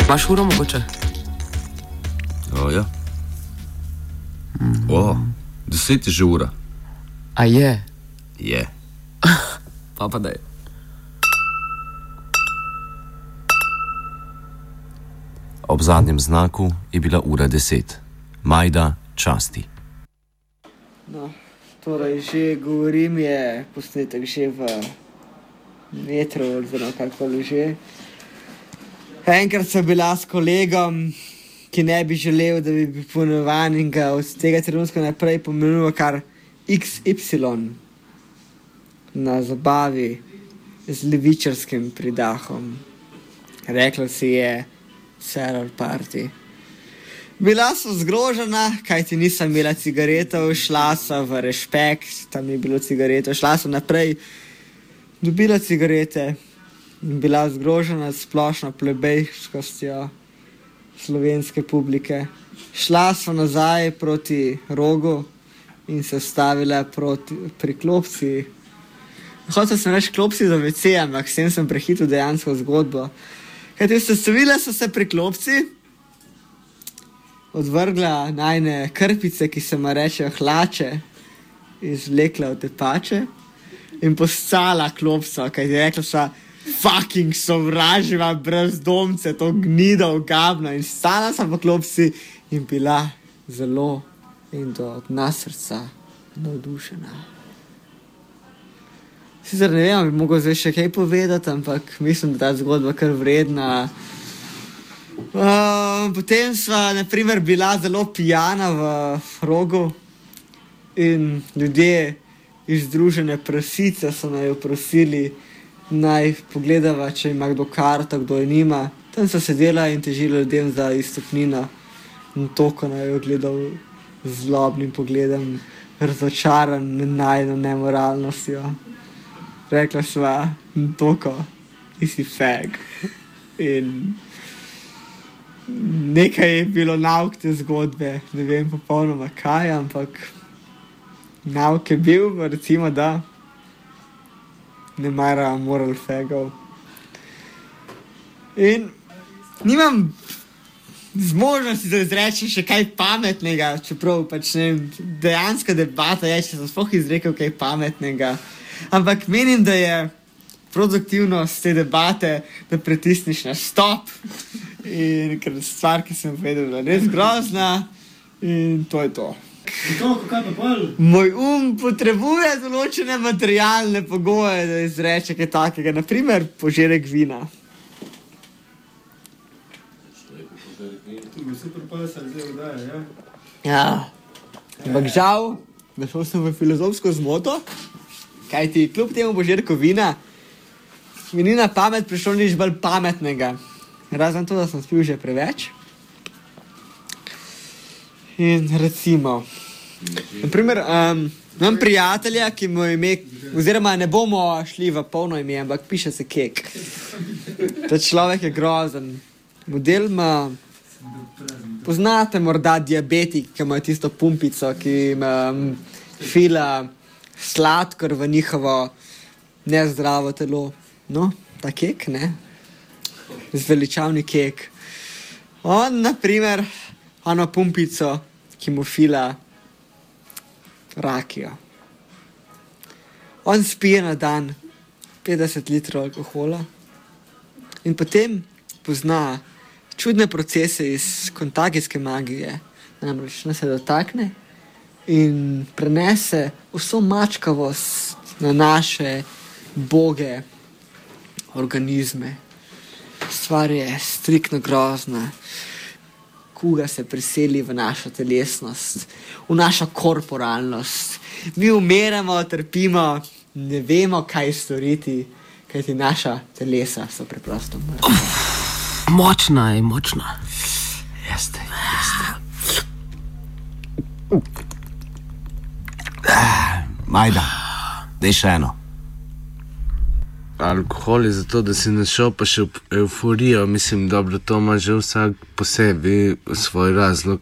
Imaš uro mogoče? Ja. 10 je že ura. A je? Je. Pa daj. Ob zadnjem znaku je bila ura 10. Majda časti. No, torej že govorim, je posnetek že v metru oziroma karkoli že. Enkrat sem bila s kolegom, ki ne bi želel, da bi bil ponovan in ga od tega trenutka naprej pomenil kar XY na zabavi z levičarskim pridahom. Rekla si je Server Party. Bila sem zgrožena, kajti nisem imela cigaretov, šla sem v Respekt, tam ni bilo cigaretov, šla sem naprej, dobila cigarete in bila zgrožena s splošno plebejskostjo slovenske publike. Šla sem nazaj proti Rogu in se stavila pri klopci. Hotel sem reči klopci za WC, ampak s tem sem prehitil dejansko zgodbo. Kajti sestavile so se pri klopci, odvrgla najne krpice, ki se mu rečejo hlače, izvlekla v tepače in postala klopco, kajti rekla sva, fucking sovraživa brezdomce, to gnido ogabno, in stala sem v klopci in bila zelo in do dna srca navdušena. Sicer ne vem, bi mogel zdaj še kaj povedati, ampak mislim, da ta zgodba kar vredna. Potem sva, na primer, bila zelo pijana v Rogu in ljudje iz Združene prasice so naj prosili, naj pogledava, če ima kdo karto, kdo je nima. Tam so sedela in težila ljudem za izstopnino in toko naj jo gledal z zlobnim pogledom, razočaran najno nemoralnostjo. Rekla sva, toko, ti si fag. In nekaj je bilo nauk te zgodbe, ne vem popolnoma kaj, ampak nauk je bil, recimo, da ne mara moral fagov. In nimam zmožnosti, da izrečem še kaj pametnega, čeprav pač ne vem, dejanska debata je, če sem sploh izrekel kaj pametnega. Ampak menim, da je produktivnost te debate, da pritisneš na stop, in ker stvar, ki sem povedal, je res grozna in to je to. Moj potrebuje določene materialne pogoje, da izreče kaj takega, naprimer požirek vina. Ja, ampak žal, našel sem v filozofsko zmoto, kajti kljub temu požirku vina mi ni na pamet prišlo nič bolj pametnega. Razen to, da sem spil že preveč. In recimo, naprimer, imam prijatelja, ki mu ime, oziroma ne bomo šli v polno ime, ampak piše se Kek. Ta človek je grozen. Model ima, poznate morda diabetik, ki ima tisto pumpico, ki ima fila sladkor v njihovo nezdravo telo. No, ta Kek, ne? Zveličavni Kek. On, naprimer, ono pumpico, ki mu fila rakijo. On spije na dan 50 litrov alkohola in potem pozna čudne procese iz kontagijske magije. Namreč nas se dotakne in prenese vso mačkavost na naše boge organizme. Stvar je striktno grozna. Kuga se priseli v našo telesnost, v našo korporalnost. Mi umiramo, trpimo, ne vemo, kaj storiti, kajti naša telesa so preprosto mrtva. Močna je, močna. Jeste. Majda, daj še eno. Alkohol je zato, da si našel pa še euforijo. Mislim, dobro, to ima že vsak posebej svoj razlog.